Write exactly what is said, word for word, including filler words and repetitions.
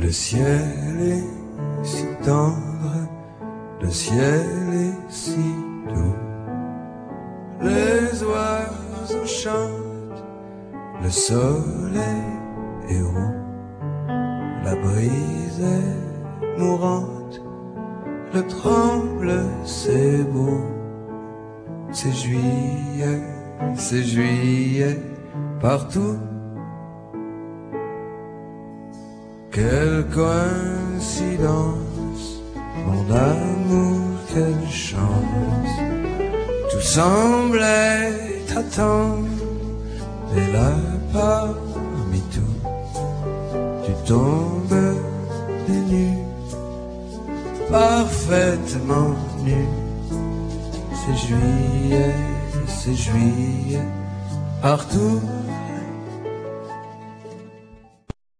Le ciel est si tendre, le ciel est si doux. Les oiseaux chantent, le soleil est roux. La brise est mourante, le tremble c'est beau. C'est juillet, c'est juillet partout. Quelle coïncidence, mon amour, quelle chance. Tout semblait t'attendre, et là parmi tout, tu tombes des nues, parfaitement nue. C'est juillet, c'est juillet partout.